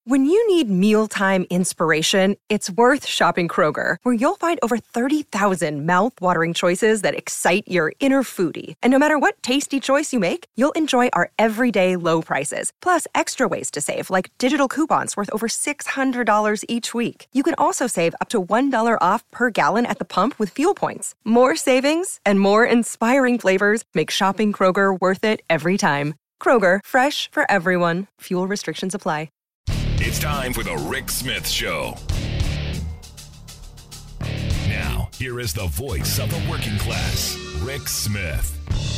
When you need mealtime inspiration, it's worth shopping Kroger, where you'll find over 30,000 mouth-watering choices that excite your inner foodie. And no matter what tasty choice you make, you'll enjoy our everyday low prices, plus extra ways to save, like digital coupons worth over $600 each week. You can also save up to $1 off per gallon at the pump with fuel points. More savings and more inspiring flavors make shopping Kroger worth it every time. Kroger, fresh for everyone. Fuel restrictions apply. It's time for the Rick Smith Show. Now, here is the voice of the working class, Rick Smith.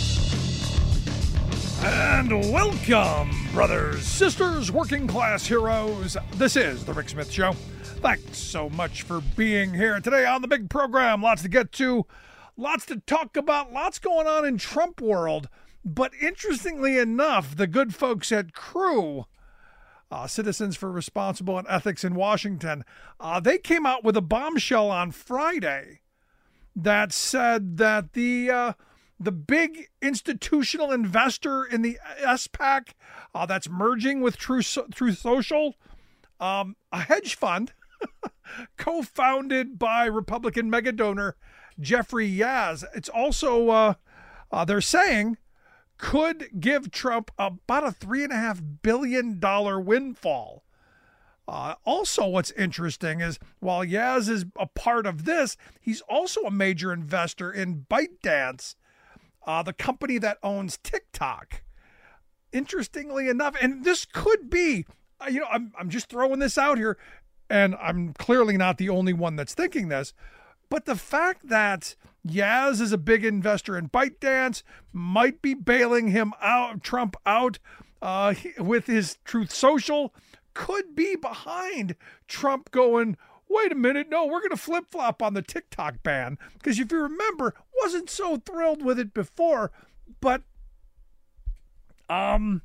And welcome, brothers, sisters, working class heroes. This is the Rick Smith Show. Thanks so much for being here today on the big program. Lots to get to, lots to talk about, lots going on in Trump world. But interestingly enough, the good folks at Crew, Citizens for Responsible and Ethics in Washington, they came out with a bombshell on Friday that said that the big institutional investor in the SPAC that's merging with Truth Social, a hedge fund co-founded by Republican mega donor Jeffrey Yaz. It's also, they're saying, could give Trump about a $3.5 billion windfall. Also, what's interesting is while Yaz is a part of this, he's also a major investor in ByteDance, the company that owns TikTok. Interestingly enough, and this could be, I'm just throwing this out here, and I'm clearly not the only one that's thinking this, but the fact that Yaz is a big investor in ByteDance might be bailing Trump out with his Truth Social, could be behind Trump going, wait a minute, no, we're going to flip-flop on the TikTok ban. Because if you remember, wasn't so thrilled with it before, but a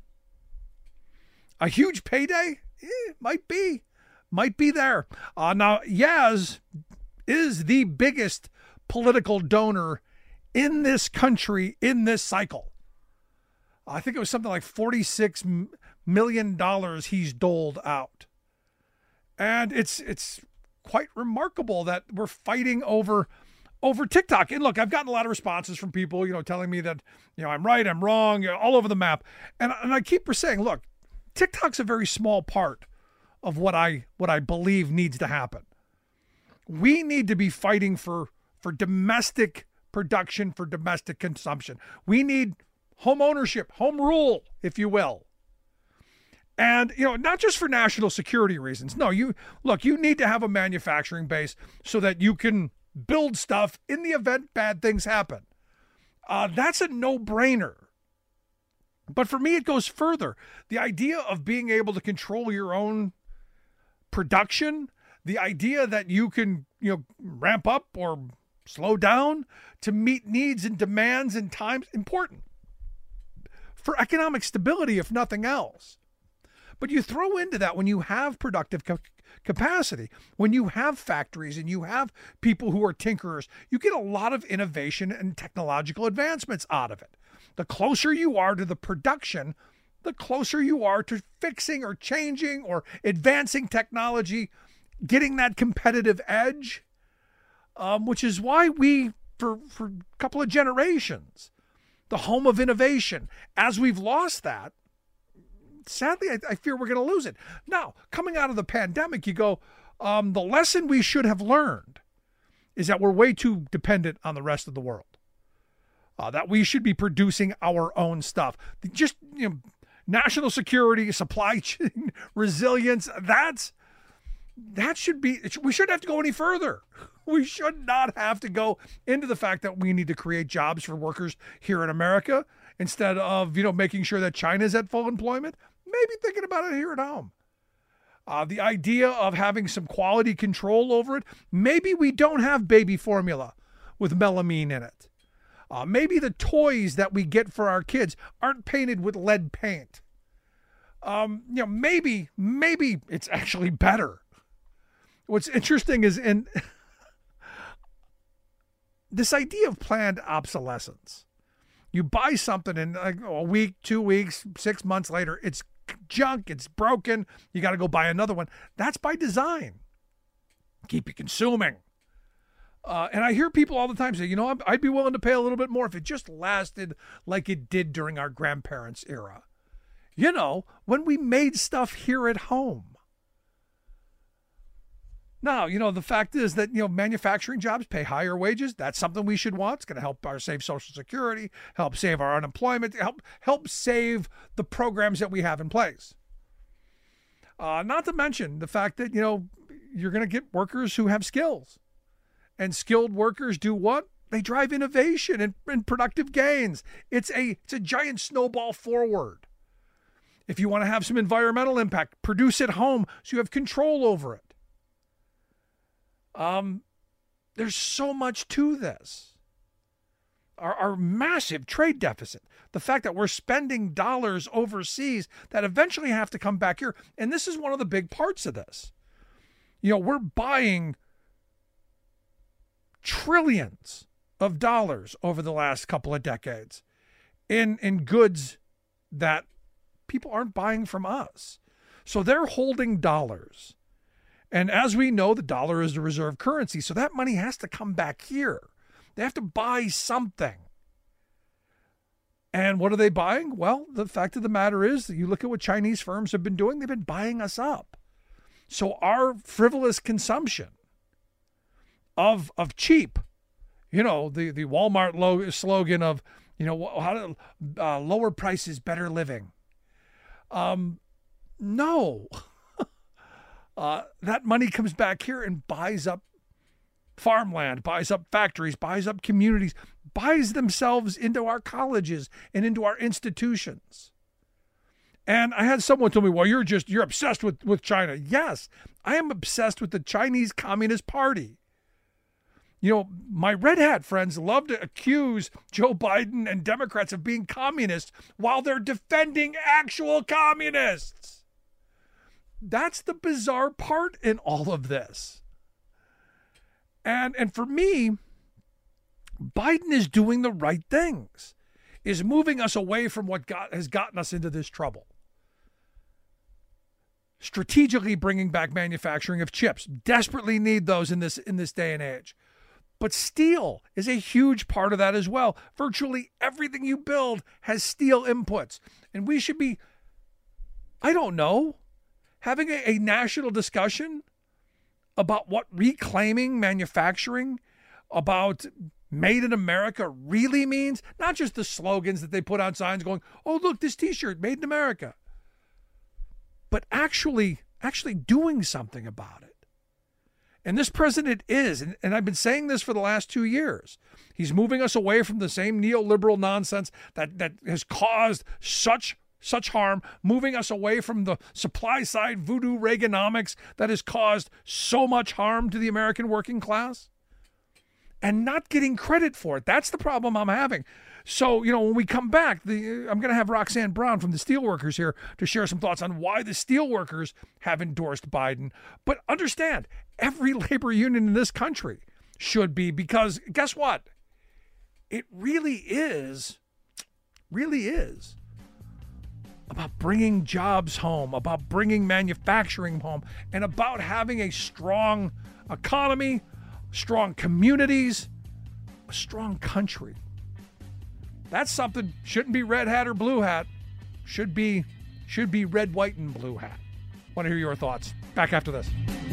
huge payday? Might be there. Now, Yaz is the biggest political donor in this country in this cycle. I think it was something like $46 million he's doled out. And it's quite remarkable that we're fighting over TikTok. And look, I've gotten a lot of responses from people, telling me that, I'm right, I'm wrong, all over the map. And I keep saying, look, TikTok's a very small part of what I believe needs to happen. We need to be fighting for domestic production, for domestic consumption. We need home ownership, home rule, if you will. And, not just for national security reasons. No, you need to have a manufacturing base so that you can build stuff in the event bad things happen. That's a no-brainer. But for me, it goes further. The idea of being able to control your own production, the idea that you can, ramp up or slow down to meet needs and demands and times, important for economic stability, if nothing else. But you throw into that when you have productive capacity, when you have factories and you have people who are tinkerers, you get a lot of innovation and technological advancements out of it. The closer you are to the production, the closer you are to fixing or changing or advancing technology, getting that competitive edge, which is why we, for a couple of generations, the home of innovation, as we've lost that, sadly, I fear we're going to lose it. Now, coming out of the pandemic, you go, the lesson we should have learned is that we're way too dependent on the rest of the world. That we should be producing our own stuff. Just, national security, supply chain, resilience, that should be, we shouldn't have to go any further. We should not have to go into the fact that we need to create jobs for workers here in America instead of, making sure that China's at full employment. Maybe thinking about it here at home. The idea of having some quality control over it. Maybe we don't have baby formula with melamine in it. Maybe the toys that we get for our kids aren't painted with lead paint. Maybe it's actually better. What's interesting is in this idea of planned obsolescence. You buy something and a week, 2 weeks, 6 months later, it's junk, it's broken, you got to go buy another one. That's by design. Keep you consuming. And I hear people all the time say, I'd be willing to pay a little bit more if it just lasted like it did during our grandparents' era. When we made stuff here at home. Now, the fact is that, manufacturing jobs pay higher wages. That's something we should want. It's going to help save Social Security, help save our unemployment, help save the programs that we have in place. Not to mention the fact that, you're going to get workers who have skills. And skilled workers do what? They drive innovation and productive gains. It's a giant snowball forward. If you want to have some environmental impact, produce at home so you have control over it. There's so much to this. Our massive trade deficit, the fact that we're spending dollars overseas that eventually have to come back here. And this is one of the big parts of this. We're buying trillions of dollars over the last couple of decades in goods that people aren't buying from us. So they're holding dollars. And as we know, the dollar is the reserve currency. So that money has to come back here. They have to buy something. And what are they buying? Well, the fact of the matter is that you look at what Chinese firms have been doing, they've been buying us up. So our frivolous consumption of cheap, the Walmart slogan of, how to lower prices, better living. No. That money comes back here and buys up farmland, buys up factories, buys up communities, buys themselves into our colleges and into our institutions. And I had someone tell me, well, you're obsessed with China. Yes, I am obsessed with the Chinese Communist Party. My red hat friends love to accuse Joe Biden and Democrats of being communists while they're defending actual communists. That's the bizarre part in all of this. And for me, Biden is doing the right things, is moving us away from what has gotten us into this trouble. Strategically bringing back manufacturing of chips. Desperately need those in this day and age. But steel is a huge part of that as well. Virtually everything you build has steel inputs. And we should be, having a national discussion about what reclaiming manufacturing, about made in America really means. Not just the slogans that they put on signs going, oh, look, this T-shirt, made in America. But actually doing something about it. And this president is, and I've been saying this for the last 2 years, he's moving us away from the same neoliberal nonsense that has caused such harm, moving us away from the supply side voodoo Reaganomics that has caused so much harm to the American working class, and not getting credit for it. That's the problem I'm having. So, when we come back, I'm going to have Roxanne Brown from the Steelworkers here to share some thoughts on why the Steelworkers have endorsed Biden. But understand, every labor union in this country should be, because guess what? It really is about bringing jobs home, about bringing manufacturing home, and about having a strong economy, strong communities, a strong country. That's something shouldn't be red hat or blue hat. Should be red, white, and blue hat. Want to hear your thoughts. Back after this.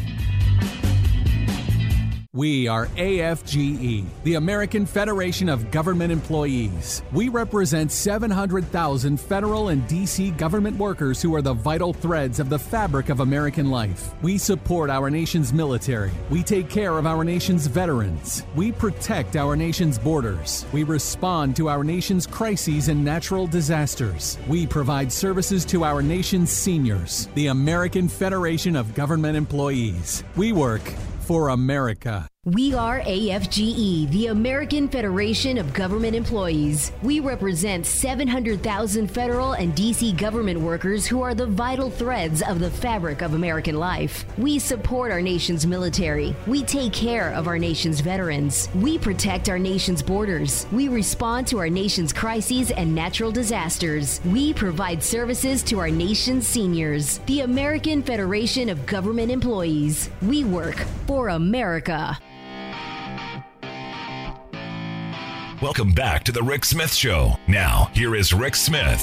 We are AFGE, the American Federation of Government Employees. We represent 700,000 federal and D.C. government workers who are the vital threads of the fabric of American life. We support our nation's military. We take care of our nation's veterans. We protect our nation's borders. We respond to our nation's crises and natural disasters. We provide services to our nation's seniors. The American Federation of Government Employees. We work for America. We are AFGE, the American Federation of Government Employees. We represent 700,000 federal and D.C. government workers who are the vital threads of the fabric of American life. We support our nation's military. We take care of our nation's veterans. We protect our nation's borders. We respond to our nation's crises and natural disasters. We provide services to our nation's seniors. The American Federation of Government Employees. We work for America. Welcome back to the Rick Smith Show. Now, here is Rick Smith.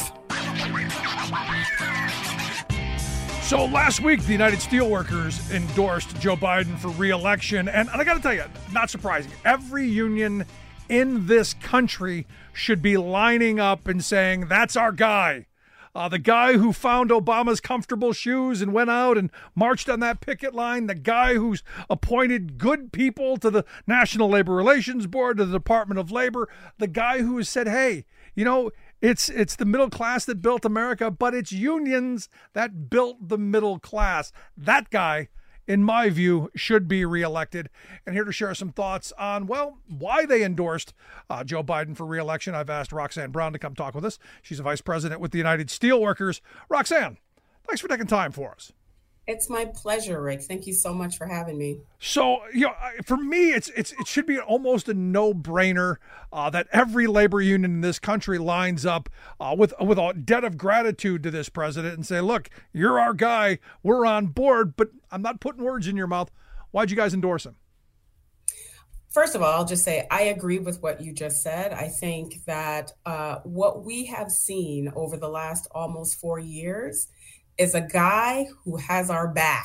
So last week, the United Steelworkers endorsed Joe Biden for re-election. And I got to tell you, not surprising. Every union in this country should be lining up and saying, that's our guy. The guy who found Obama's comfortable shoes and went out and marched on that picket line, the guy who's appointed good people to the National Labor Relations Board, to the Department of Labor, the guy who has said, hey, you know, it's the middle class that built America, but it's unions that built the middle class. That guy, in my view, should be reelected. And here to share some thoughts on, well, why they endorsed Joe Biden for reelection, I've asked Roxanne Brown to come talk with us. She's a vice president with the United Steelworkers. Roxanne, thanks for taking time for us. It's my pleasure, Rick. Thank you so much for having me. So, you know, for me, it should be almost a no-brainer that every labor union in this country lines up with a debt of gratitude to this president and say, look, you're our guy. We're on board, but I'm not putting words in your mouth. Why'd you guys endorse him? First of all, I'll just say I agree with what you just said. I think that what we have seen over the last almost 4 years is a guy who has our back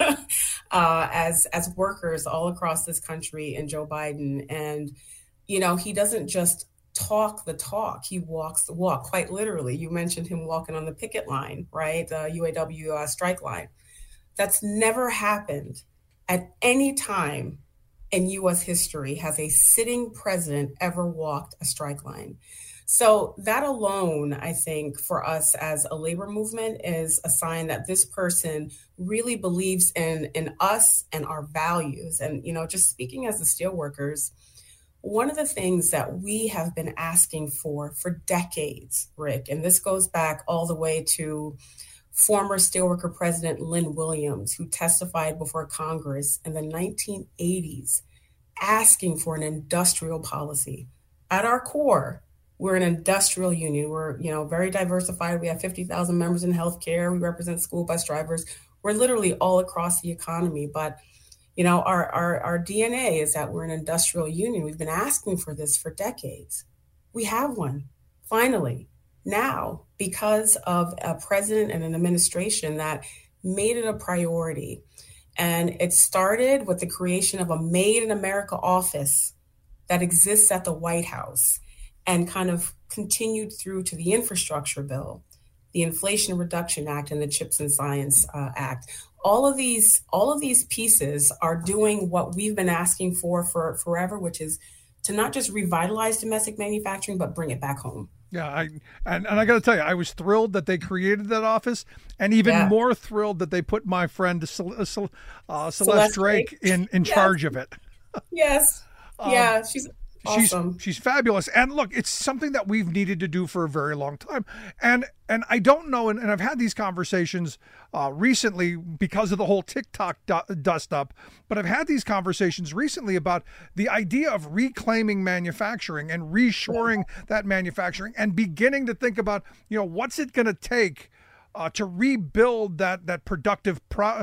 as workers all across this country in Joe Biden. And, you know, he doesn't just talk the talk, he walks the walk, quite literally. You mentioned him walking on the picket line, right? The UAW strike line. That's never happened at any time in U.S. history has a sitting president ever walked a strike line. So that alone, I think, for us as a labor movement is a sign that this person really believes in us and our values. And, you know, just speaking as the steelworkers, one of the things that we have been asking for decades, Rick, and this goes back all the way to former steelworker president Lynn Williams, who testified before Congress in the 1980s, asking for an industrial policy. At our core, we're an industrial union. We're, you know, very diversified. We have 50,000 members in healthcare. We represent school bus drivers. We're literally all across the economy. But, you know, our DNA is that we're an industrial union. We've been asking for this for decades. We have one, finally. Now, because of a president and an administration that made it a priority. And it started with the creation of a Made in America office that exists at the White House and kind of continued through to the infrastructure bill, the Inflation Reduction Act, and the CHIPS and Science Act. All of these pieces are doing what we've been asking for forever, which is to not just revitalize domestic manufacturing, but bring it back home. Yeah, and I got to tell you, I was thrilled that they created that office, and even more thrilled that they put my friend Celeste Drake in charge of it. Yes. Yeah, she's awesome. She's fabulous. And look, it's something that we've needed to do for a very long time. And I don't know, and I've had these conversations recently because of the whole TikTok dust up, but I've had these conversations recently about the idea of reclaiming manufacturing and reshoring that manufacturing and beginning to think about, you know, what's it going to take to rebuild that productive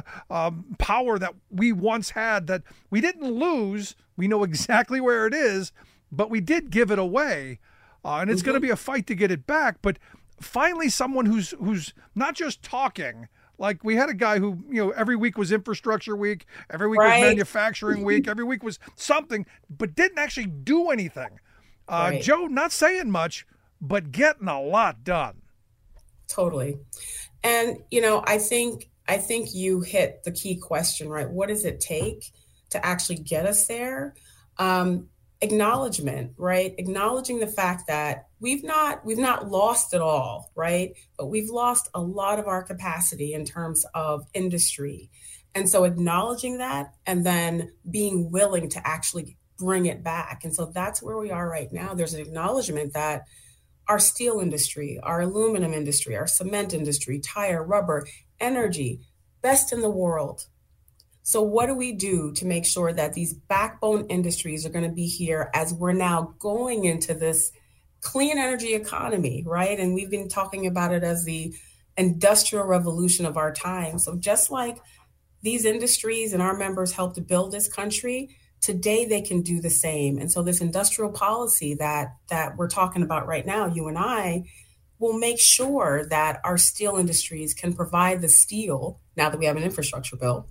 power that we once had, that we didn't lose. We know exactly where it is, but we did give it away. And it's going to be a fight to get it back. But finally, someone who's not just talking. Like, we had a guy who, you know, every week was infrastructure week, every week was manufacturing week, every week was something, but didn't actually do anything. Joe, not saying much, but getting a lot done. Totally. And, you know, I think you hit the key question, right? What does it take to actually get us there? acknowledgement, right? Acknowledging the fact that we've not lost it all, right? But we've lost a lot of our capacity in terms of industry. And so acknowledging that and then being willing to actually bring it back. And so that's where we are right now. There's an acknowledgement that our steel industry, our aluminum industry, our cement industry, tire, rubber, energy, best in the world. So what do we do to make sure that these backbone industries are going to be here as we're now going into this clean energy economy, right? And we've been talking about it as the industrial revolution of our time. So just like these industries and our members helped to build this country, today they can do the same. And so this industrial policy that we're talking about right now, you and I, will make sure that our steel industries can provide the steel, now that we have an infrastructure bill,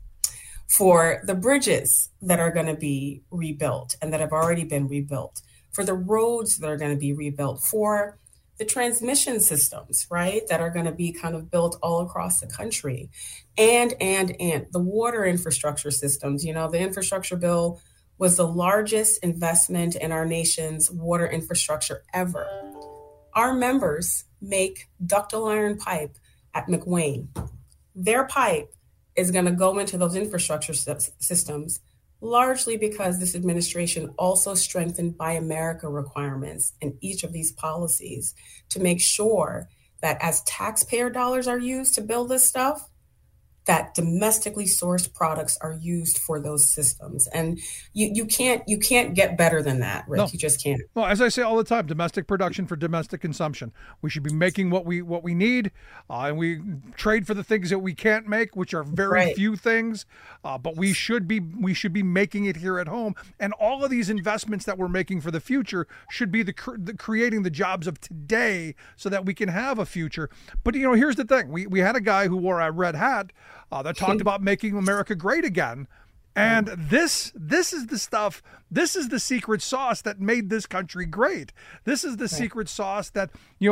for the bridges that are going to be rebuilt and that have already been rebuilt, for the roads that are going to be rebuilt, for the transmission systems, right, that are going to be kind of built all across the country, and the water infrastructure systems. You know, the infrastructure bill was the largest investment in our nation's water infrastructure ever. Our members make ductile iron pipe at McWane. Their pipe is going to go into those infrastructure systems, largely because this administration also strengthened Buy America requirements in each of these policies to make sure that as taxpayer dollars are used to build this stuff, that domestically sourced products are used for those systems. And you can't get better than that, Rick. No. You just can't. Well, as I say all the time, domestic production for domestic consumption. We should be making what we need, and we trade for the things that we can't make, which are very few things. But we should be making it here at home. And all of these investments that we're making for the future should be the creating the jobs of today, so that we can have a future. But here's the thing: we had a guy who wore a red hat that talked about making America great again. And this is the stuff, this is the secret sauce that made this country great. This is the secret sauce that,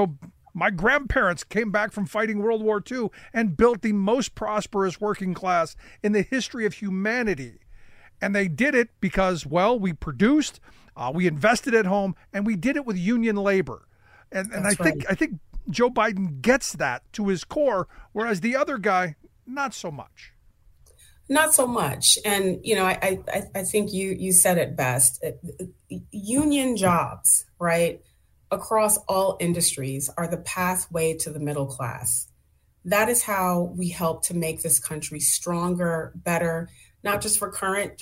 my grandparents came back from fighting World War II and built the most prosperous working class in the history of humanity. And they did it because, we produced, we invested at home, and we did it with union labor. And I think Joe Biden gets that to his core, whereas the other guy, not so much. Not so much. And, I think you said it best. Union jobs, right, across all industries are the pathway to the middle class. That is how we help to make this country stronger, better, not just for current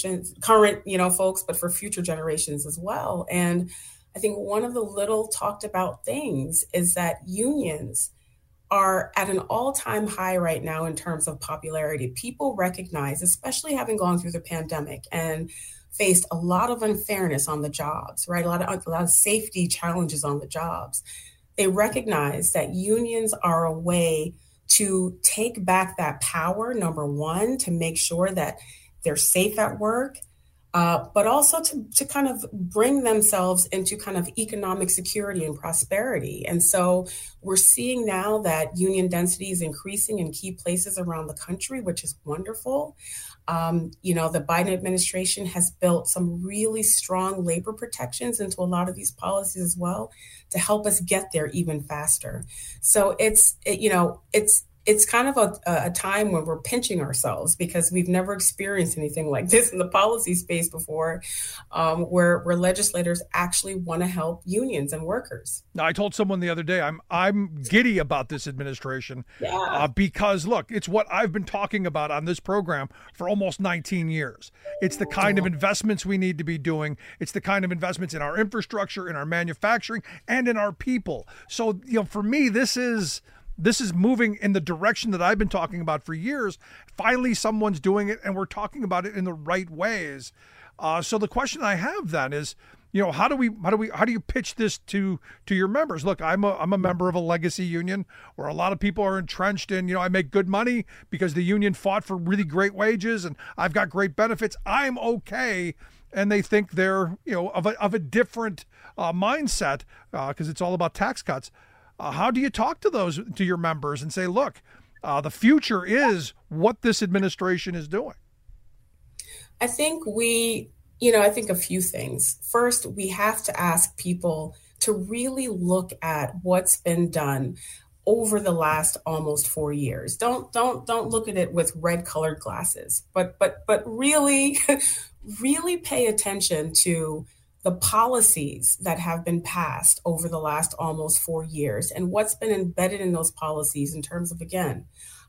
folks, but for future generations as well. And I think one of the little talked about things is that unions are at an all-time high right now in terms of popularity. People recognize, especially having gone through the pandemic and faced a lot of unfairness on the jobs, right? A lot of safety challenges on the jobs. They recognize that unions are a way to take back that power, number one, to make sure that they're safe at work, but also to kind of bring themselves into kind of economic security and prosperity. And so we're seeing now that union density is increasing in key places around the country, which is wonderful. The Biden administration has built some really strong labor protections into a lot of these policies as well to help us get there even faster. So it's kind of a time when we're pinching ourselves because we've never experienced anything like this in the policy space before, where legislators actually want to help unions and workers. Now, I told someone the other day, I'm giddy about this administration because, look, it's what I've been talking about on this program for almost 19 years. It's the kind of investments we need to be doing. It's the kind of investments in our infrastructure, in our manufacturing, and in our people. So, for me, this is moving in the direction that I've been talking about for years. Finally, someone's doing it, and we're talking about it in the right ways. So the question I have then is, how do you pitch this to your members? Look, I'm a member of a legacy union where a lot of people are entrenched in, I make good money because the union fought for really great wages and I've got great benefits. I'm okay. And they think they're, of a different mindset because it's all about tax cuts. How do you talk to your members and say, look, the future is what this administration is doing? I think we I think a few things. First, we have to ask people to really look at what's been done over the last almost 4 years. Don't look at it with red colored glasses, but really, really pay attention to the policies that have been passed over the last almost 4 years and what's been embedded in those policies in terms of, again,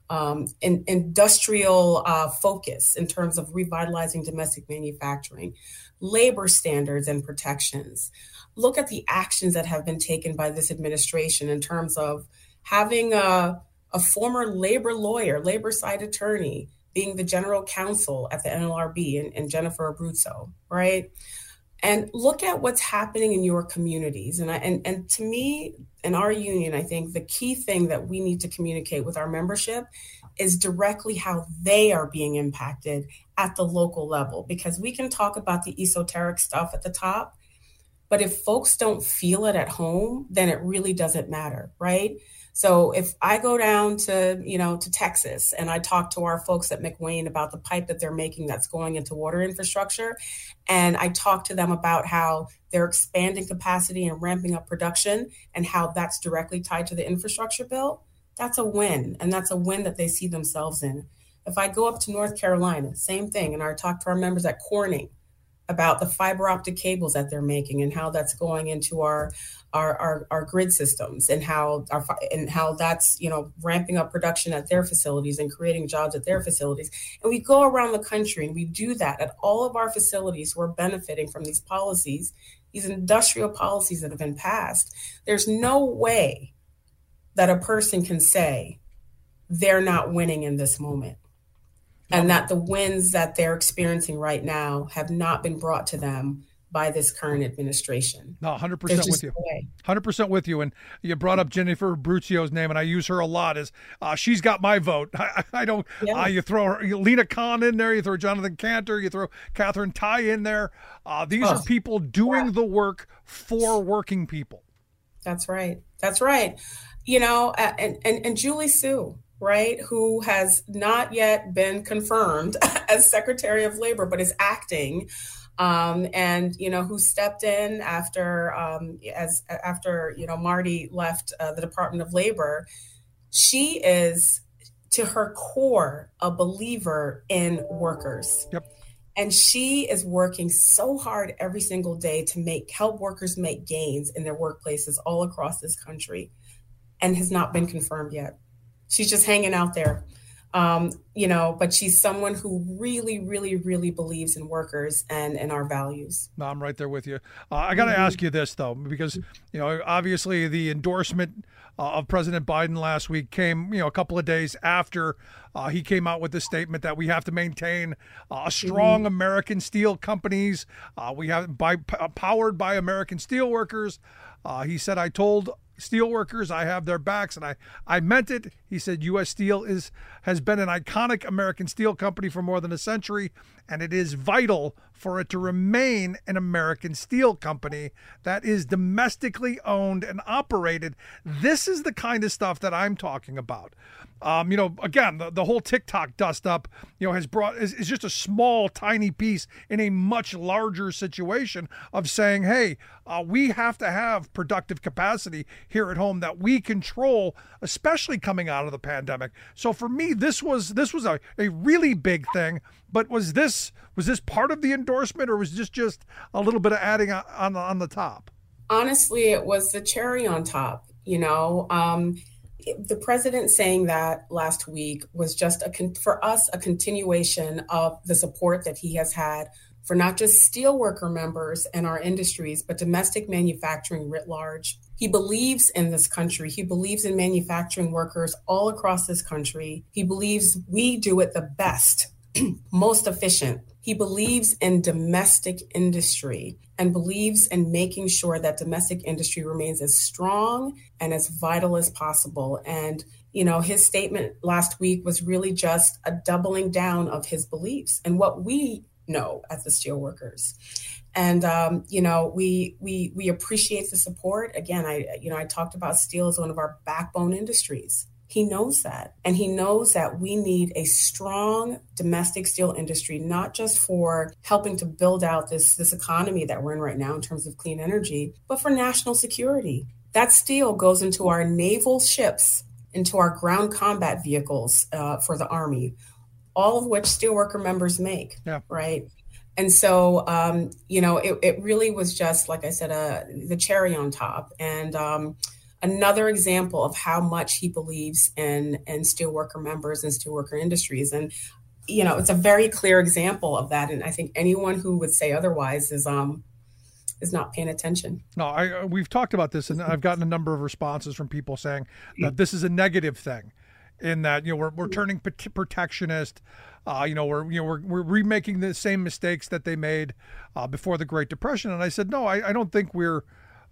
industrial focus in terms of revitalizing domestic manufacturing, labor standards and protections. Look at the actions that have been taken by this administration in terms of having a former labor lawyer, labor side attorney, being the general counsel at the NLRB and Abruzzo, right? And look at what's happening in your communities. And to me, in our union, I think the key thing that we need to communicate with our membership is directly how they are being impacted at the local level, because we can talk about the esoteric stuff at the top, but if folks don't feel it at home, then it really doesn't matter, right? So if I go down to Texas and I talk to our folks at McWane about the pipe that they're making that's going into water infrastructure, and I talk to them about how they're expanding capacity and ramping up production and how that's directly tied to the infrastructure bill, that's a win. And that's a win that they see themselves in. If I go up to North Carolina, same thing. And I talk to our members at Corning about the fiber optic cables that they're making and how that's going into our grid systems and how that's ramping up production at their facilities and creating jobs at their facilities. And we go around the country and we do that at all of our facilities who are benefiting from these policies, these industrial policies that have been passed. There's no way that a person can say they're not winning in this moment, and that the wins that they're experiencing right now have not been brought to them by this current administration. No, 100% with you. 100% with you. And you brought up Jennifer Abruzzo's name, and I use her a lot. She's got my vote. I don't. Yeah. You throw Lena Khan in there. You throw Jonathan Cantor. You throw Catherine Tai in there. These are people doing the work for working people. That's right. That's right. And Julie Su, right, who has not yet been confirmed as Secretary of Labor, but is acting, and who stepped in after Marty left the Department of Labor. She is, to her core, a believer in workers. Yep. And she is working so hard every single day to help workers make gains in their workplaces all across this country, and has not been confirmed yet. She's just hanging out there, but she's someone who really, really, really believes in workers and in our values. No, I'm right there with you. I got to ask you this, though, because, obviously the endorsement of President Biden last week came, a couple of days after he came out with the statement that we have to maintain a strong American steel companies. We have powered by American steel workers. He said, I told steelworkers I have their backs, and I meant it. He said U.S. Steel has been an iconic American steel company for more than a century, and it is vital for it to remain an American steel company that is domestically owned and operated. This is the kind of stuff that I'm talking about. Again, the whole TikTok dust up, is just a small, tiny piece in a much larger situation of saying, hey, we have to have productive capacity here at home that we control, especially coming out of the pandemic. So for me, this was a really big thing. But was this part of the endorsement, or was this just a little bit of adding on the top? Honestly, it was the cherry on top. The president saying that last week was just for us a continuation of the support that he has had for not just steelworker members and our industries, but domestic manufacturing writ large. He believes in this country. He believes in manufacturing workers all across this country. He believes we do it the best, most efficient. He believes in domestic industry and believes in making sure that domestic industry remains as strong and as vital as possible. And, his statement last week was really just a doubling down of his beliefs and what we know as the steelworkers. And, we appreciate the support. Again, I talked about steel as one of our backbone industries. He knows that. And he knows that we need a strong domestic steel industry, not just for helping to build out this economy that we're in right now in terms of clean energy, but for national security. That steel goes into our naval ships, into our ground combat vehicles for the Army, all of which steelworker members make, right? And so, it really was just, like I said, the cherry on top. And another example of how much he believes in steelworker members and steelworker industries. And, it's a very clear example of that. And I think anyone who would say otherwise is not paying attention. No, we've talked about this, and I've gotten a number of responses from people saying that this is a negative thing, in that we're turning protectionist. We're remaking the same mistakes that they made before the Great Depression. And I said, no, I don't think we're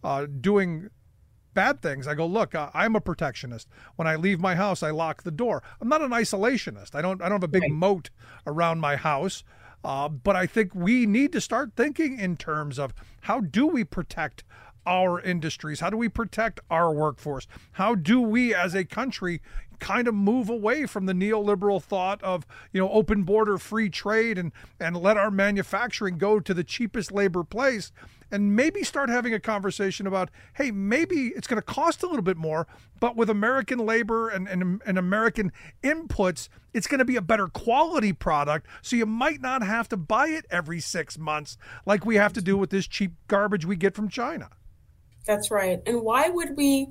doing bad things. I go, look, I'm a protectionist. When I leave my house, I lock the door. I'm not an isolationist. I don't have a big moat around my house. But I think we need to start thinking in terms of how do we protect our industries? How do we protect our workforce? How do we as a country kind of move away from the neoliberal thought of, open border free trade and let our manufacturing go to the cheapest labor place, and maybe start having a conversation about, hey, maybe it's going to cost a little bit more, but with American labor and American inputs, it's going to be a better quality product. So you might not have to buy it every 6 months like we have to do with this cheap garbage we get from China. That's right. And why would we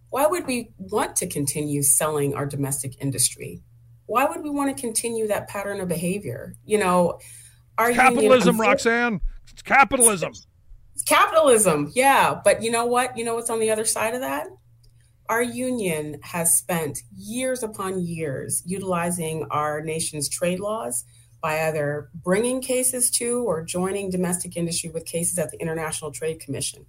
want to continue selling our domestic industry? Why would we want to continue that pattern of behavior? Capitalism, Roxanne. It's capitalism. It's capitalism, yeah. But you know what? You know what's on the other side of that? Our union has spent years upon years utilizing our nation's trade laws by either bringing cases to or joining domestic industry with cases at the International Trade Commission.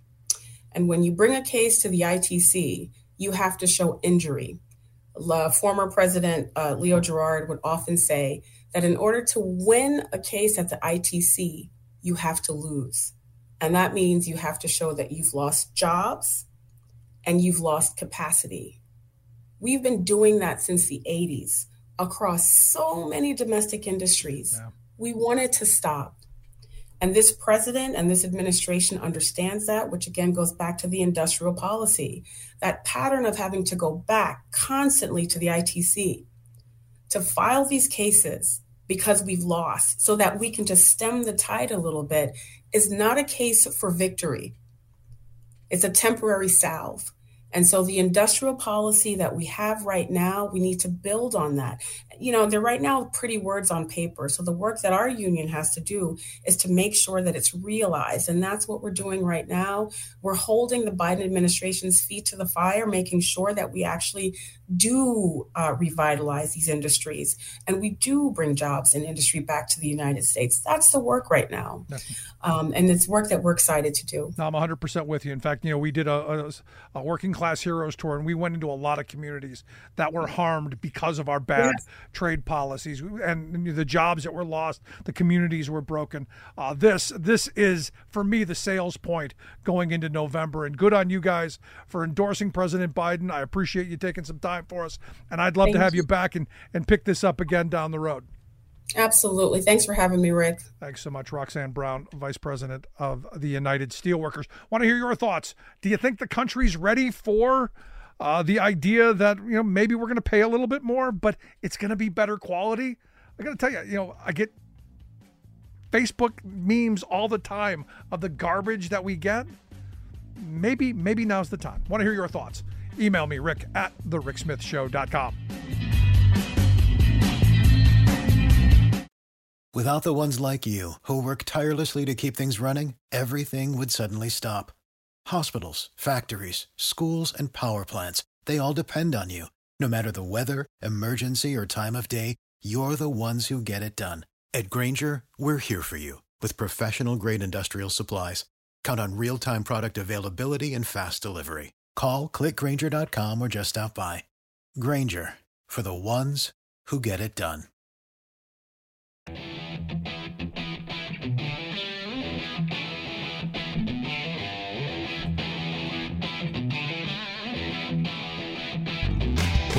And when you bring a case to the ITC, you have to show injury. Former President Leo Gerard would often say that in order to win a case at the ITC, you have to lose. And that means you have to show that you've lost jobs and you've lost capacity. We've been doing that since the 80s across so many domestic industries. Yeah. We wanted to stop. And this president and this administration understands that, which again goes back to the industrial policy, that pattern of having to go back constantly to the ITC to file these cases because we've lost so that we can just stem the tide a little bit is not a case for victory. It's a temporary salve. And so the industrial policy that we have right now, we need to build on that. They're right now pretty words on paper. So the work that our union has to do is to make sure that it's realized. And that's what we're doing right now. We're holding the Biden administration's feet to the fire, making sure that we actually do revitalize these industries and we do bring jobs and industry back to the United States. That's the work right now. And it's work that we're excited to do. No, I'm 100% with you. In fact, we did a working class heroes tour, and we went into a lot of communities that were harmed because of our bad trade policies and the jobs that were lost, the communities were broken. This is, for me, the sales point going into November, and good on you guys for endorsing President Biden. I appreciate you taking some time for us, and I'd love to have you back and pick this up again down the road. Absolutely. Thanks for having me, Rick. Thanks so much, Roxanne Brown, Vice President of the United Steelworkers. Want to hear your thoughts. Do you think the country's ready for the idea that maybe we're going to pay a little bit more, but it's going to be better quality? I got to tell you, I get Facebook memes all the time of the garbage that we get. Maybe now's the time. Want to hear your thoughts. Email me, rick@thericksmithshow.com. Without the ones like you, who work tirelessly to keep things running, everything would suddenly stop. Hospitals, factories, schools, and power plants, they all depend on you. No matter the weather, emergency, or time of day, you're the ones who get it done. At Grainger, we're here for you with professional-grade industrial supplies. Count on real-time product availability and fast delivery. Call, clickgrainger.com, or just stop by. Grainger, for the ones who get it done.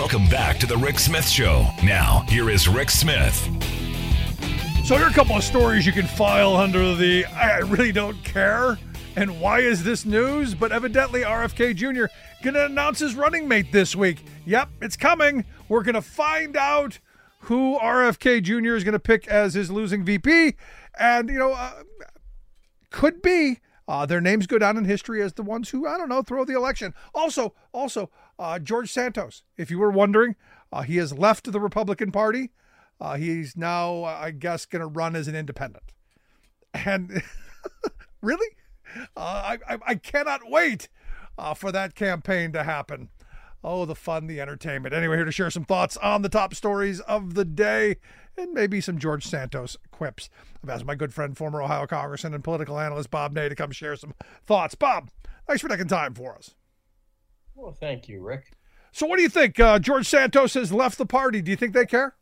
Welcome back to the Rick Smith Show. Now, here is Rick Smith. So here are a couple of stories you can file under the I really don't care. And why is this news? But evidently RFK Jr. going to announce his running mate this week. Yep, it's coming. We're going to find out who RFK Jr. is going to pick as his losing VP. And, could be their names go down in history as the ones who, throw the election. Also, George Santos, if you were wondering, he has left the Republican Party. He's now, I guess, going to run as an independent. And really? I cannot wait for that campaign to happen. Oh, the fun, the entertainment. Anyway, here to share some thoughts on the top stories of the day and maybe some George Santos quips. I've asked my good friend, former Ohio Congressman and political analyst Bob Ney to come share some thoughts. Bob, thanks for taking time for us. Well, thank you, Rick. So what do you think? George Santos has left the party. Do you think they care?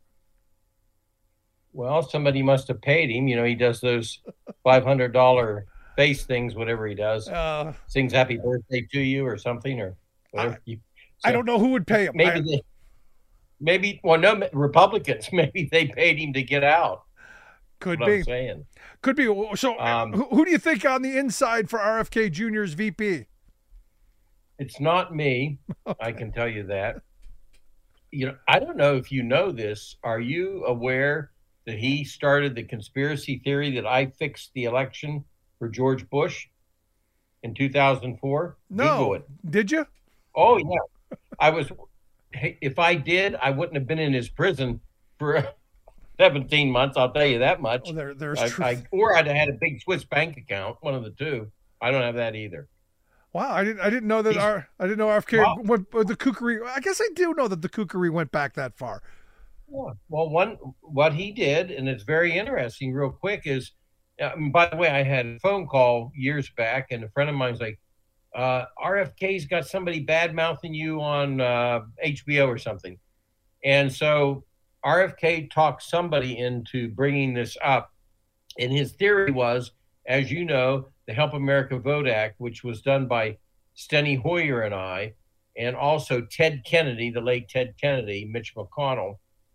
Well, somebody must have paid him. He does those $500 face things, whatever he does. Sings happy birthday to you or something or whatever. I don't know who would pay him. No, Republicans, maybe they paid him to get out. Could be. I'm saying. Could be. So who do you think on the inside for RFK Jr.'s VP? It's not me. I can tell you that. I don't know if you know this. Are you aware that he started the conspiracy theory that I fixed the election for George Bush in 2004? No. Google it. Did you? Oh, yeah. If I did, I wouldn't have been in his prison for 17 months. I'll tell you that much. Well, there's or I'd have had a big Swiss bank account, one of the two. I don't have that either. Wow, I didn't know that. I didn't know RFK went the kookery. I guess I do know that the kookery went back that far. Yeah. Well, what he did, and it's very interesting. Real quick is, by the way, I had a phone call years back, and a friend of mine's like, RFK's got somebody bad mouthing you on HBO or something, and so RFK talked somebody into bringing this up, and his theory was, as you know, the Help America Vote Act, which was done by Steny Hoyer and I, and also Ted Kennedy, the late Ted Kennedy, Mitch McConnell.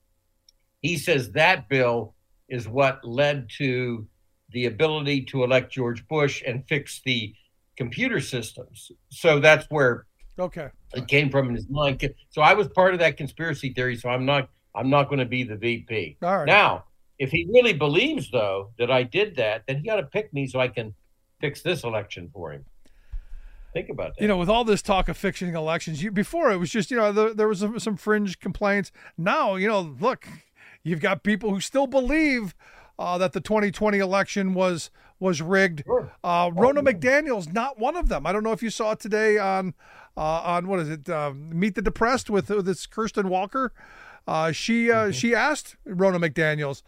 He says that bill is what led to the ability to elect George Bush and fix the computer systems. So that's where it came from in his mind. So I was part of that conspiracy theory, so I'm not going to be the VP. All right. Now, if he really believes, though, that I did that, then he got to pick me so I can fix this election for him. Think about that. With all this talk of fixing elections, before it was just, there was some fringe complaints. Now, look, you've got people who still believe that the 2020 election was rigged. Sure. Ronna McDaniel's not one of them. I don't know if you saw it today on what is it, Meet the Depressed with this Kirsten Walker. She asked Ronna McDaniels,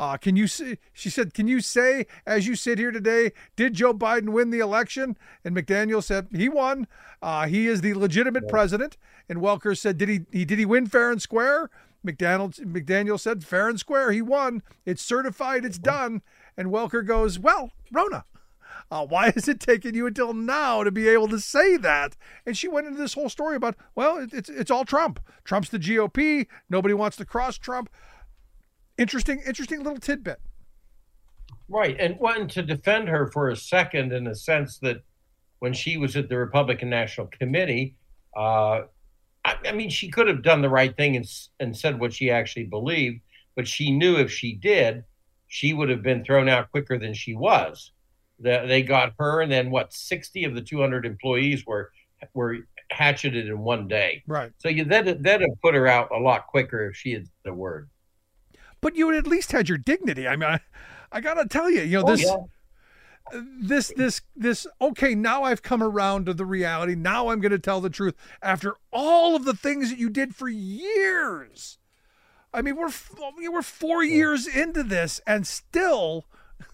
she said, can you say, as you sit here today, did Joe Biden win the election? And McDaniel said he won. He is the legitimate president. And Welker said, did he win fair and square? McDaniel said, fair and square, he won. It's certified, it's done. And Welker goes, well, Ronna, why is it taking you until now to be able to say that? And she went into this whole story about, well, it's all Trump. Trump's the GOP. Nobody wants to cross Trump. Interesting little tidbit. Right. And to defend her for a second, in the sense that when she was at the Republican National Committee, I mean, she could have done the right thing and said what she actually believed, but she knew if she did, she would have been thrown out quicker than she was. They got her, and then 60 of the 200 employees were hatcheted in one day. Right. So that'd have put her out a lot quicker if she had said a word. But you would at least had your dignity. I mean, I gotta tell you, this. Okay, now I've come around to the reality. Now I'm going to tell the truth after all of the things that you did for years. I mean, we're 4 years into this, and still.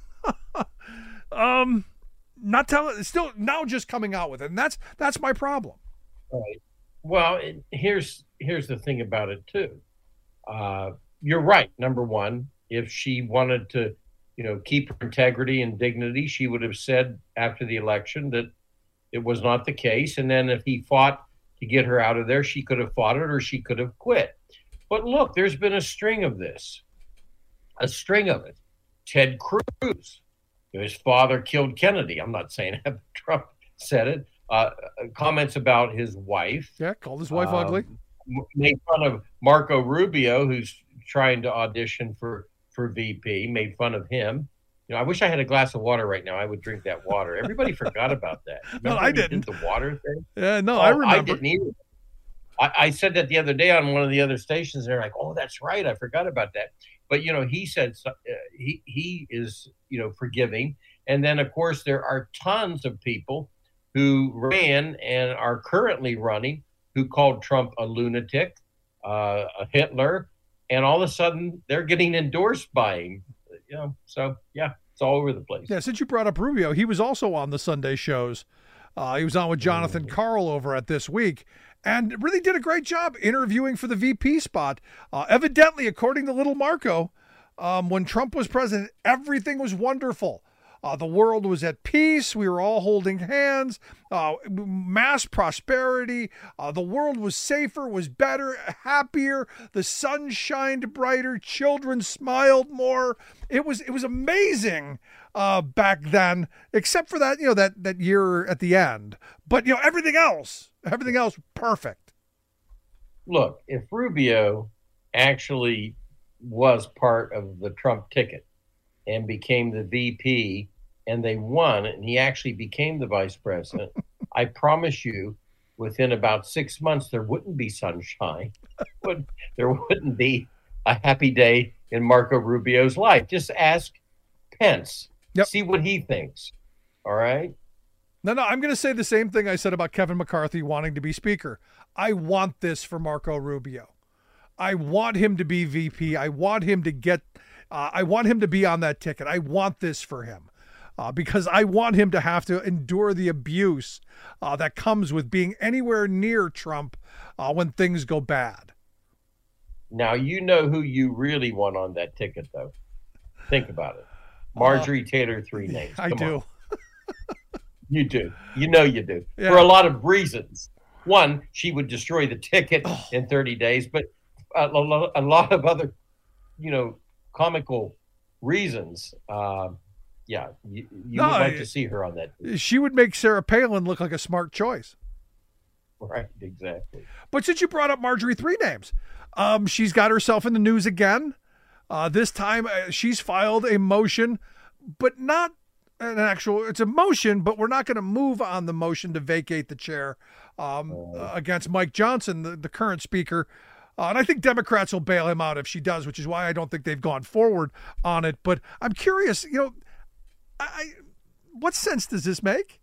Not telling, still now just coming out with it, and that's my problem. Right. Well, here's the thing about it too. You're right. Number one, if she wanted to, keep her integrity and dignity, she would have said after the election that it was not the case. And then if he fought to get her out of there. She could have fought it or she could have quit. But look, there's been a string of this, a string of it. Ted Cruz, his father killed Kennedy. I'm not saying that, but Trump said it. Comments about his wife. Yeah, called his wife ugly. Made fun of Marco Rubio, who's trying to audition for VP, made fun of him. I wish I had a glass of water right now. I would drink that water. Everybody forgot about that. No, I didn't. The water thing? Yeah, no, I remember. I didn't either. I said that the other day on one of the other stations. They're like, "Oh, that's right. I forgot about that." But he said he is forgiving. And then of course there are tons of people who ran and are currently running who called Trump a lunatic, a Hitler, and all of a sudden they're getting endorsed by him. So yeah, it's all over the place. Yeah, since you brought up Rubio, he was also on the Sunday shows. He was on with Jonathan Karl over at This Week, and really did a great job interviewing for the VP spot. Evidently, according to Little Marco, when Trump was president, everything was wonderful. The world was at peace. We were all holding hands. Mass prosperity. The world was safer, was better, happier. The sun shined brighter. Children smiled more. It was amazing back then, except for that that year at the end. But everything else perfect. Look, if Rubio actually was part of the Trump ticket and became the VP, and they won, and he actually became the vice president, I promise you, within about 6 months, there wouldn't be sunshine. There wouldn't be a happy day in Marco Rubio's life. Just ask Pence. Yep. See what he thinks. All right? No, I'm going to say the same thing I said about Kevin McCarthy wanting to be speaker. I want this for Marco Rubio. I want him to be VP. I want him to get I want him to be on that ticket. I want this for him because I want him to have to endure the abuse that comes with being anywhere near Trump when things go bad. Now, you know who you really want on that ticket, though. Think about it. Marjorie Taylor, 3 names. I do. You do. You know you do. Yeah. For a lot of reasons. One, she would destroy the ticket in 30 days, but a lot of other, comical reasons. You would like to see her on that. She would make Sarah Palin look like a smart choice. Right, exactly. But since you brought up Marjorie, 3 names, she's got herself in the news again. This time she's filed a motion, but not it's a motion, but we're not going to move on the motion to vacate the chair against Mike Johnson, the current speaker. And I think Democrats will bail him out if she does, which is why I don't think they've gone forward on it. But I'm curious, what sense does this make?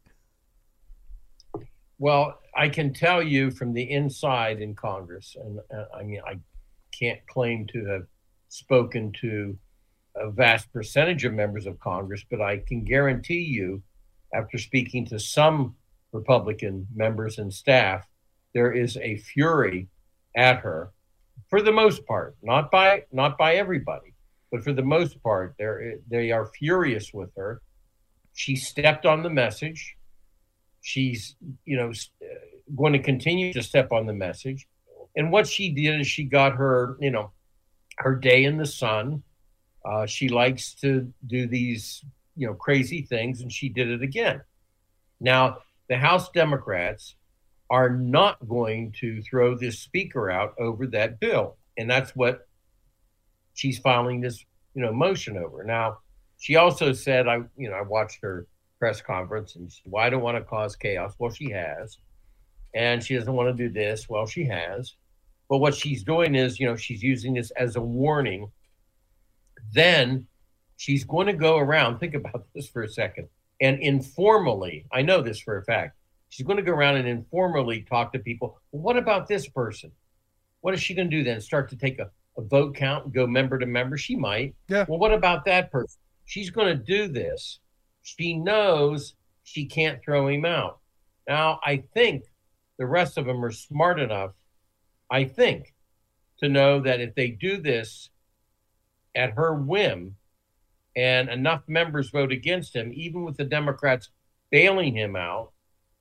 Well, I can tell you from the inside in Congress, and I can't claim to have spoken to a vast percentage of members of Congress, but I can guarantee you, after speaking to some Republican members and staff, there is a fury at her. For the most part, not by everybody, but for the most part, they are furious with her. She stepped on the message. She's, going to continue to step on the message. And what she did is she got her, her day in the sun. She likes to do these, crazy things, and she did it again. Now, the House Democrats are not going to throw this speaker out over that bill. And that's what she's filing this, motion over. Now, she also said, I watched her press conference, and she said, well, I don't want to cause chaos. Well, she has. And she doesn't want to do this. Well, she has. But what she's doing is, she's using this as a warning. Then she's going to go around, think about this for a second, and informally, I know this for a fact, she's going to go around and informally talk to people. Well, what about this person? What is she going to do then? Start to take a vote count and go member to member? She might. Yeah. Well, what about that person? She's going to do this. She knows she can't throw him out. Now, I think the rest of them are smart enough, I think, to know that if they do this at her whim and enough members vote against him, even with the Democrats bailing him out,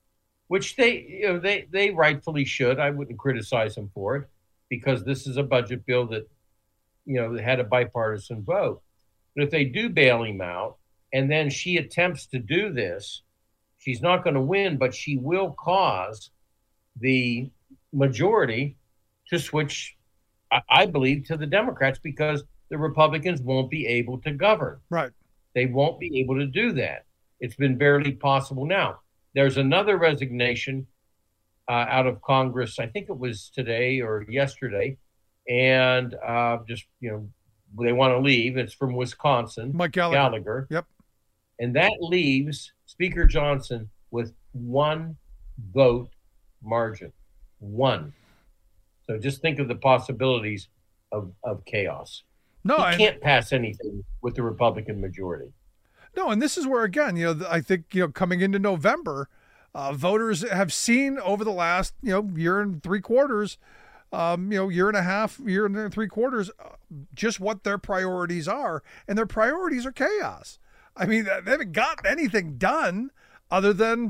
which they rightfully should. I wouldn't criticize them for it because this is a budget bill that, had a bipartisan vote. But if they do bail him out and then she attempts to do this, she's not going to win, but she will cause the majority to switch, I believe, to the Democrats because the Republicans won't be able to govern. Right. They won't be able to do that. It's been barely possible now. There's another resignation out of Congress. I think it was today or yesterday. And they want to leave. It's from Wisconsin. Mike Gallagher. Yep. And that leaves Speaker Johnson with 1 vote margin. 1. So just think of the possibilities of chaos. No, he can't pass anything with the Republican majority. No, and this is where, again, I think, coming into November, voters have seen over the last, year and 3 quarters, year and a half, year and 3 quarters, just what their priorities are. And their priorities are chaos. I mean, they haven't gotten anything done other than,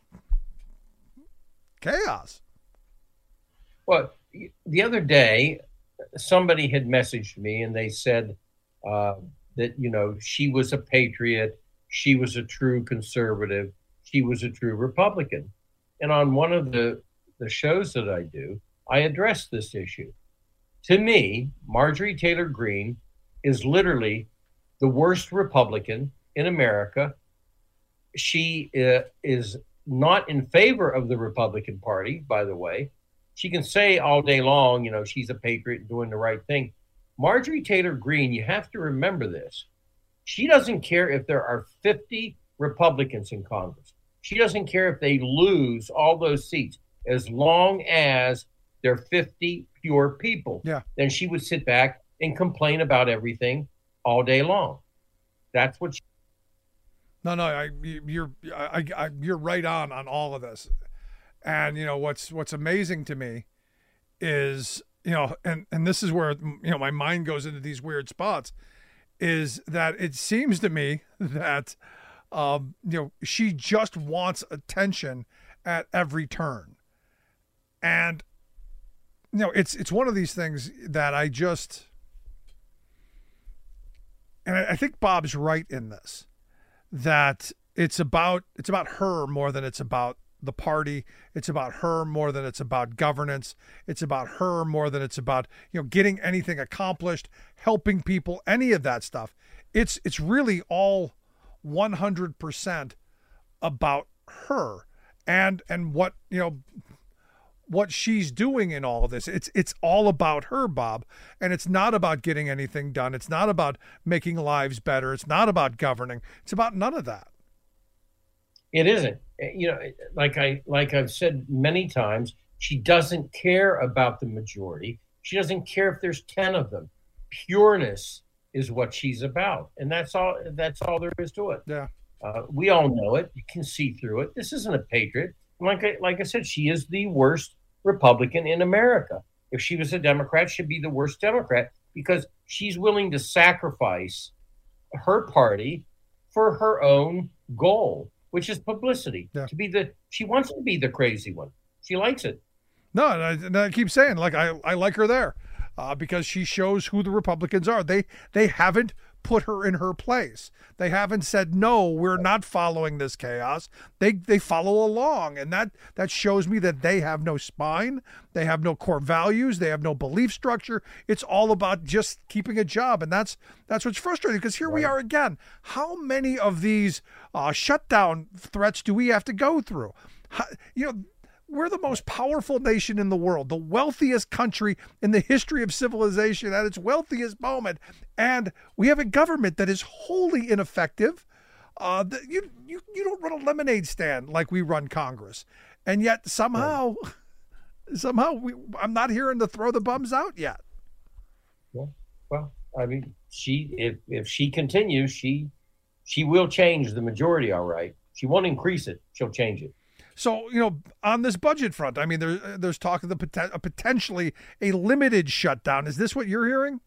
chaos. Well, the other day, somebody had messaged me and they said that, she was a patriot. She was a true conservative. She was a true Republican. And on one of the shows that I do, I addressed this issue. To me, Marjorie Taylor Greene is literally the worst Republican in America. She is not in favor of the Republican Party, by the way. She can say all day long, she's a patriot and doing the right thing. Marjorie Taylor Greene, you have to remember this. She doesn't care if there are 50 Republicans in Congress. She doesn't care if they lose all those seats, as long as they're 50 pure people. Yeah. Then she would sit back and complain about everything all day long. That's what she... No, you're right on all of this. And, what's amazing to me is, and this is where, my mind goes into these weird spots, is that it seems to me that, she just wants attention at every turn. And, it's one of these things that I think Bob's right in this, that it's about her more than it's about the party. It's about her more than it's about governance. It's about her more than it's about, getting anything accomplished, helping people, any of that stuff. It's really all 100% about her and what, what she's doing in all of this. It's all about her, Bob, and it's not about getting anything done. It's not about making lives better. It's not about governing. It's about none of that. It isn't. Like I've said many times, she doesn't care about the majority. She doesn't care if there's 10 of them. Pureness is what she's about, and that's all there is to it. Yeah. We all know it. You can see through it. This isn't a patriot. Like I said, she is the worst Republican in America. If she was a Democrat, she'd be the worst Democrat because she's willing to sacrifice her party for her own goal, which is publicity. Yeah. She wants to be the crazy one. She likes it. No, and I keep saying, I like her there because she shows who the Republicans are. They haven't put her in her place. They haven't said, no, we're not following this chaos. They follow along, and that shows me that they have no spine. They have no core values. They have no belief structure. It's all about just keeping a job, and that's what's frustrating because here we are again. How many of these shutdown threats do we have to go through? We're the most powerful nation in the world, the wealthiest country in the history of civilization at its wealthiest moment, and we have a government that is wholly ineffective. You don't run a lemonade stand like we run Congress, and yet somehow I'm not hearing to throw the bums out yet. Well, I mean, if she continues, she will change the majority. All right, she won't increase it; she'll change it. So, on this budget front, I mean, there's talk of potentially a limited shutdown. Is this what you're hearing?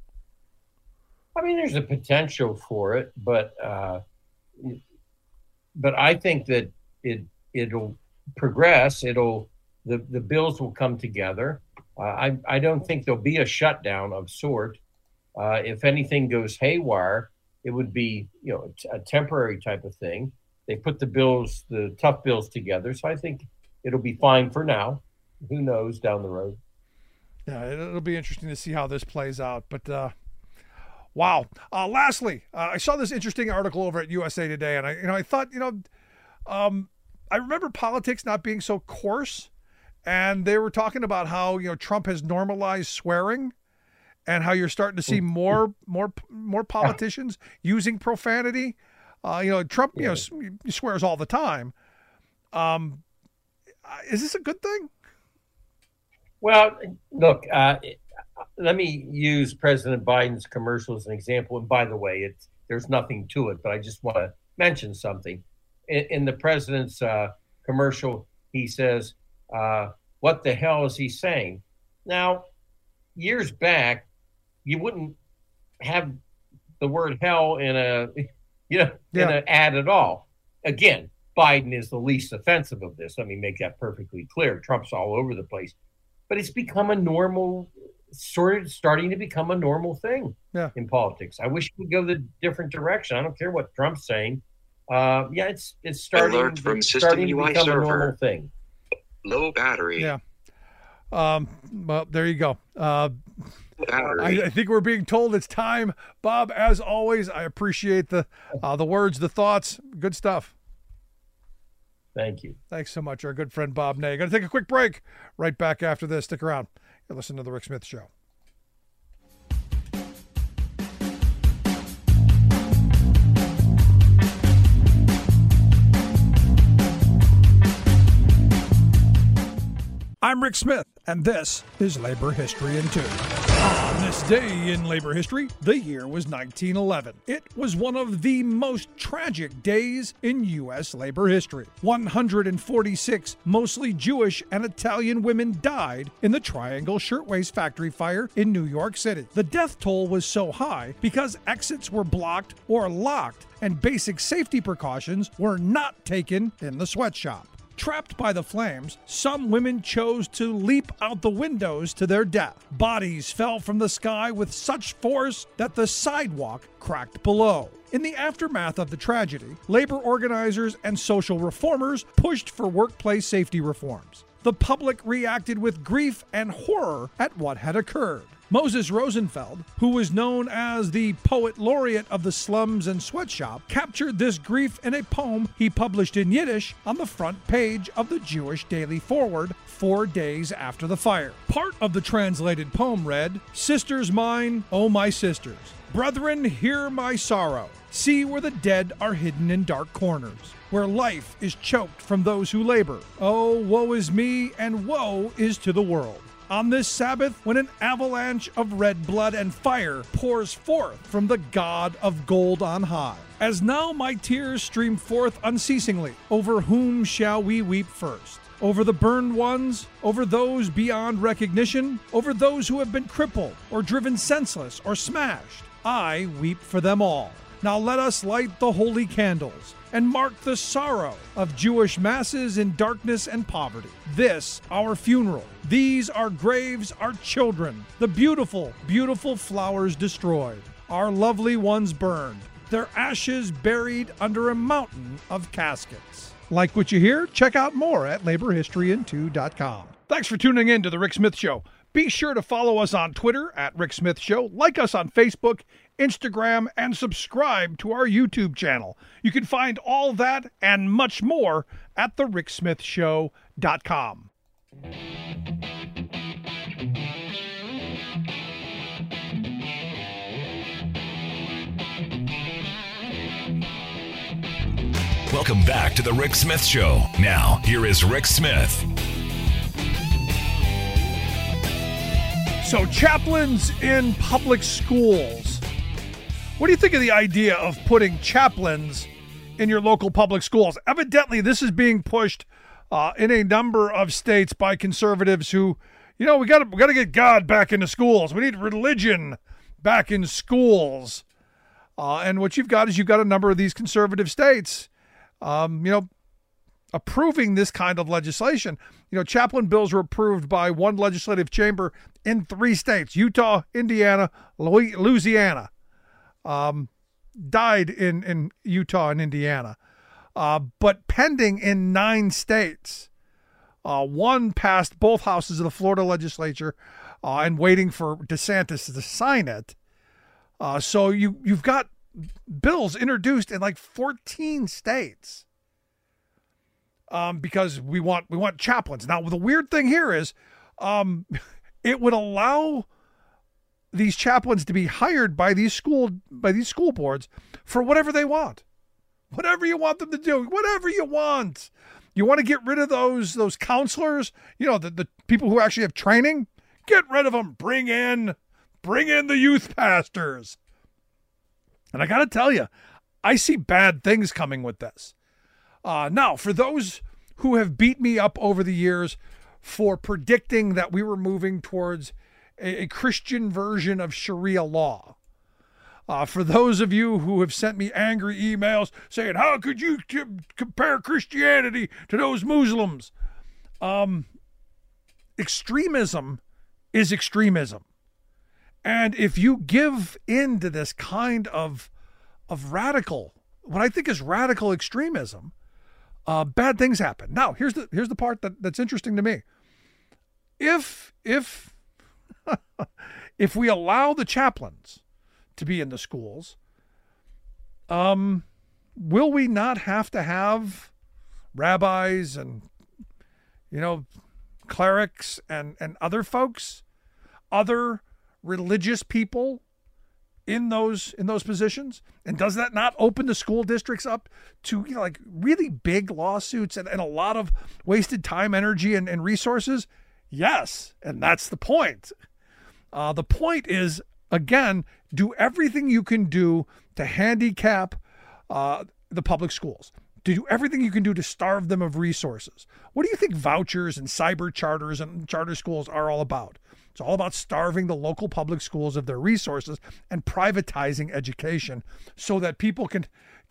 I mean, there's a potential for it, but I think that progress, the bills will come together. I don't think there'll be a shutdown of sort. If anything goes haywire, it would be a temporary type of thing. They put the tough bills together, so I think it'll be fine for now. Who knows down the road? Yeah, it'll be interesting to see how this plays out. But wow. Lastly, I saw this interesting article over at USA Today, and I thought, I remember politics not being so coarse, and they were talking about how Trump has normalized swearing, and how you're starting to see more politicians using profanity. Trump, swears all the time. Is this a good thing? Well, look, let me use President Biden's commercial as an example. And by the way, there's nothing to it, but I just want to mention something. In the president's commercial, he says, what the hell is he saying? Now, years back, you wouldn't have the word hell in an ad at all. Again, Biden is the least offensive of this. Let me make that perfectly clear. Trump's all over the place. But it's become a normal, starting to become a normal thing in politics. I wish it would go the different direction. I don't care what Trump's saying. It's starting Alert from to system UI become server. a normal thing. Low battery. Yeah. Well, there you go. Battery. I think we're being told it's time. Bob, as always, I appreciate the words, the thoughts. Good stuff. Thank you. Thanks so much, our good friend Bob Ney. Going to take a quick break. Right back after this. Stick around. You're listening to The Rick Smith Show. I'm Rick Smith, and this is Labor History in 2. On this day in labor history, the year was 1911. It was one of the most tragic days in U.S. labor history. 146 mostly Jewish and Italian women died in the Triangle Shirtwaist Factory fire in New York City. The death toll was so high because exits were blocked or locked, and basic safety precautions were not taken in the sweatshop. Trapped by the flames, some women chose to leap out the windows to their death. Bodies fell from the sky with such force that the sidewalk cracked below. In the aftermath of the tragedy, labor organizers and social reformers pushed for workplace safety reforms. The public reacted with grief and horror at what had occurred. Moses Rosenfeld, who was known as the poet laureate of the slums and sweatshop, captured this grief in a poem he published in Yiddish on the front page of the Jewish Daily Forward 4 days after the fire. Part of the translated poem read, "Sisters mine, O my sisters, brethren, hear my sorrow. See where the dead are hidden in dark corners, where life is choked from those who labor. Oh, woe is me, and woe is to the world. On this Sabbath, when an avalanche of red blood and fire pours forth from the God of gold on high. As now my tears stream forth unceasingly, over whom shall we weep first? Over the burned ones, over those beyond recognition, over those who have been crippled or driven senseless or smashed. I weep for them all. Now let us light the holy candles and mark the sorrow of Jewish masses in darkness and poverty. This, our funeral. These, our graves, our children. The beautiful, beautiful flowers destroyed. Our lovely ones burned. Their ashes buried under a mountain of caskets. Like what you hear? Check out more at laborhistoryin2.com. Thanks for tuning in to The Rick Smith Show. Be sure to follow us on Twitter at Rick Smith Show, like us on Facebook, Instagram, and subscribe to our YouTube channel. You can find all that and much more at thericksmithshow.com. Welcome back to The Rick Smith Show. Now, here is Rick Smith. So, chaplains in public schools. What do you think of the idea of putting chaplains in your local public schools? Evidently, this is being pushed in a number of states by conservatives who, we got to get God back into schools. We need religion back in schools. And what you've got is a number of these conservative states, approving this kind of legislation. Chaplain bills were approved by one legislative chamber in 3 states: Utah, Indiana, Louisiana. Died in Utah and Indiana, but pending in 9 states. One passed both houses of the Florida legislature and waiting for DeSantis to sign it. So you've got bills introduced in like 14 states because we want chaplains. Now, the weird thing here is it would allow these chaplains to be hired by these school boards for whatever they want. Whatever you want them to do, whatever you want. You want to get rid of those counselors, the people who actually have training? Get rid of them. Bring in the youth pastors. And I got to tell you, I see bad things coming with this. Now, for those who have beat me up over the years for predicting that we were moving towards a Christian version of Sharia law, for those of you who have sent me angry emails saying, how could you compare Christianity to those Muslims? Extremism is extremism. And if you give in to this kind of radical, what I think is radical extremism, bad things happen. Now, here's the part that's interesting to me. If we allow the chaplains to be in the schools, will we not have to have rabbis and clerics and other folks, other religious people in those positions? And does that not open the school districts up to like really big lawsuits and a lot of wasted time, energy, and resources? Yes, and that's the point. The point is, again, do everything you can do to handicap the public schools. To do everything you can do to starve them of resources. What do you think vouchers and cyber charters and charter schools are all about? It's all about starving the local public schools of their resources and privatizing education so that people can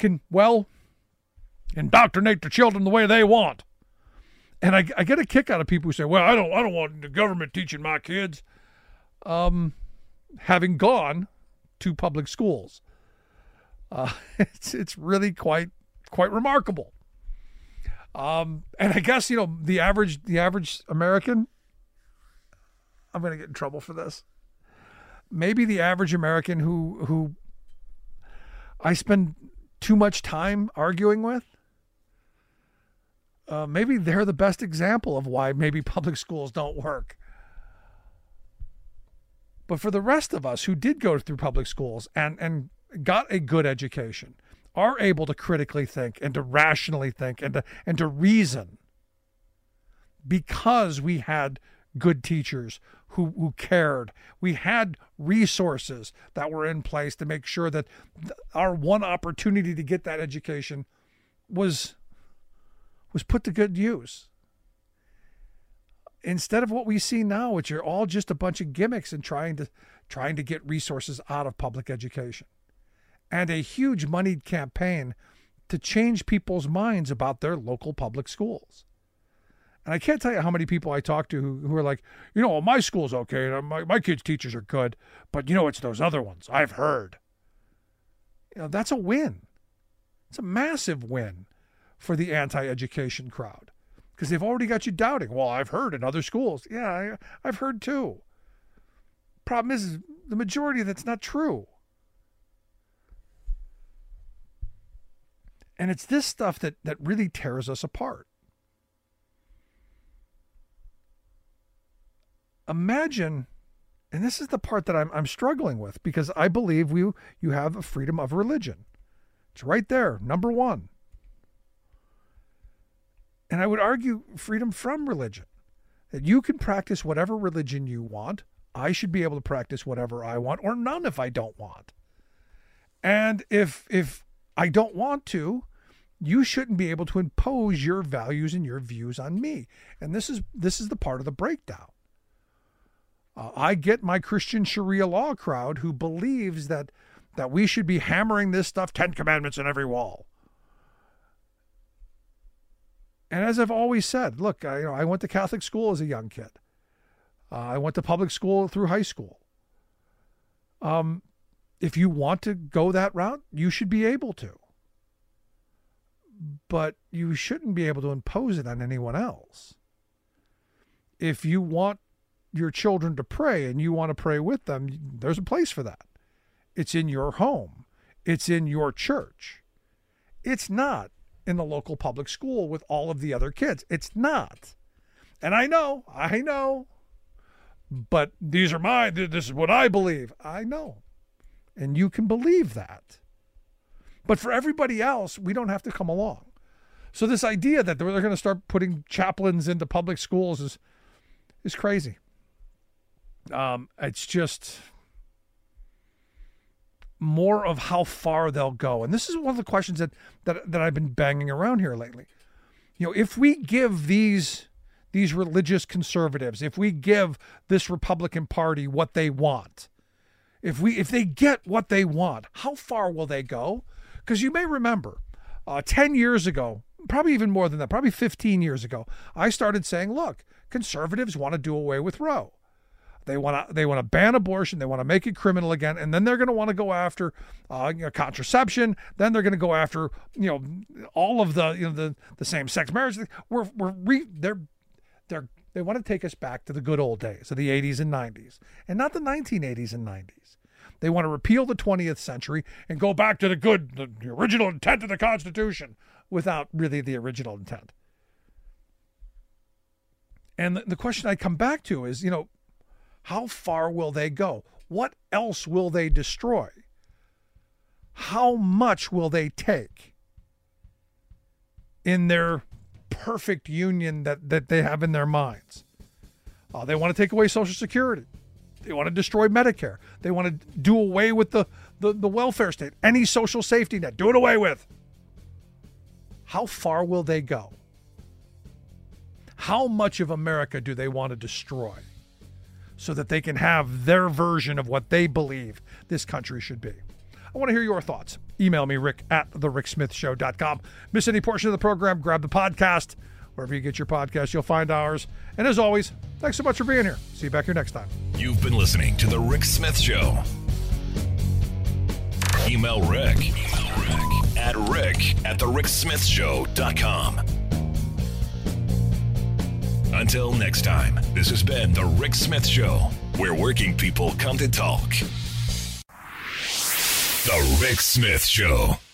indoctrinate their children the way they want. And I get a kick out of people who say, well, I don't want the government teaching my kids. Having gone to public schools, it's really quite remarkable. And I guess the average American, I'm going to get in trouble for this. Maybe the average American who I spend too much time arguing with, maybe they're the best example of why maybe public schools don't work. But for the rest of us who did go through public schools and got a good education, are able to critically think and to rationally think and to reason, because we had good teachers who cared. We had resources that were in place to make sure that our one opportunity to get that education was put to good use. Instead of what we see now, which are all just a bunch of gimmicks and trying to get resources out of public education. And a huge moneyed campaign to change people's minds about their local public schools. And I can't tell you how many people I talk to who are like, my school's okay, my kids' teachers are good, but it's those other ones, I've heard. That's a win. It's a massive win for the anti-education crowd, because they've already got you doubting. Well, I've heard in other schools. Yeah, I've heard too. Problem is, the majority of that's not true. And it's this stuff that really tears us apart. Imagine, and this is the part that I'm struggling with, because I believe you have a freedom of religion. It's right there, number one. And I would argue freedom from religion. That you can practice whatever religion you want. I should be able to practice whatever I want, or none if I don't want. And if I don't want to, you shouldn't be able to impose your values and your views on me. And this is the part of the breakdown. I get my Christian Sharia law crowd who believes that we should be hammering this stuff, 10 commandments in every wall. And as I've always said, look, I went to Catholic school as a young kid. I went to public school through high school. If you want to go that route, you should be able to. But you shouldn't be able to impose it on anyone else. If you want your children to pray and you want to pray with them, there's a place for that. It's in your home. It's in your church. It's not in the local public school with all of the other kids. It's not. And I know, but this is what I believe. I know. And you can believe that. But for everybody else, we don't have to come along. So this idea that they're going to start putting chaplains into public schools is crazy. It's just more of how far they'll go. And this is one of the questions that I've been banging around here lately. If we give these religious conservatives, if we give this Republican Party what they want, if they get what they want, how far will they go? Because you may remember 10 years ago, probably even more than that, probably 15 years ago, I started saying, look, conservatives want to do away with Roe. They want to ban abortion. They want to make it criminal again, and then they're going to want to go after contraception. Then they're going to go after all of the same-sex marriage. They want to take us back to the good old days of the 80s and 90s, and not the 1980s and 90s. They want to repeal the 20th century and go back to the original intent of the Constitution without really the original intent. And the question I come back to is, how far will they go? What else will they destroy? How much will they take in their perfect union that they have in their minds? They want to take away Social Security. They want to destroy Medicare. They want to do away with the welfare state. Any social safety net, do it away with. How far will they go? How much of America do they want to destroy so that they can have their version of what they believe this country should be? I want to hear your thoughts. Email me, rick@thericksmithshow.com. Miss any portion of the program, grab the podcast. Wherever you get your podcast, you'll find ours. And as always, thanks so much for being here. See you back here next time. You've been listening to The Rick Smith Show. Email Rick at rick@thericksmithshow.com. Until next time, this has been The Rick Smith Show, where working people come to talk. The Rick Smith Show.